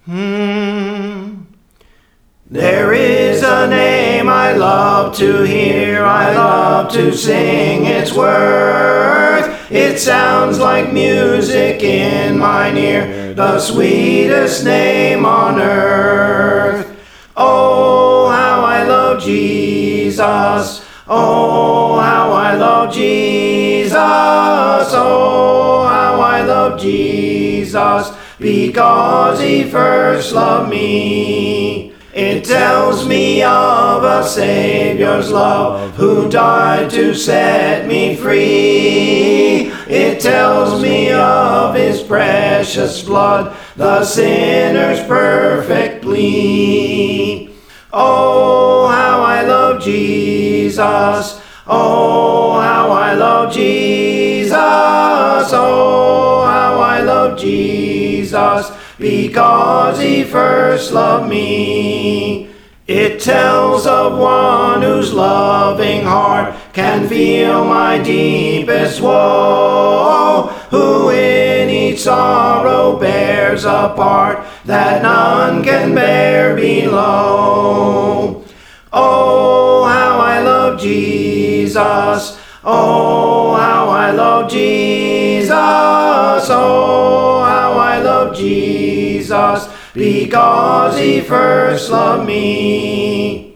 There is a name I love to hear, I love to sing its worth. It sounds like music in mine ear, the sweetest name on earth. Oh, how I love Jesus. Oh, how I love Jesus. Oh, how I love Jesus, because he first loved me. It tells me of a Savior's love who died to set me free. It tells me of his precious blood, the sinner's perfect plea. Oh, how I love Jesus. Oh, how I love Jesus. Oh, how I love Jesus, because he first loved me. It tells of one whose loving heart can feel my deepest woe, who in each sorrow bears a part that none can bear below. Oh, how I love Jesus. Oh, how I love Jesus. Oh, how I love Jesus, because he first loved me.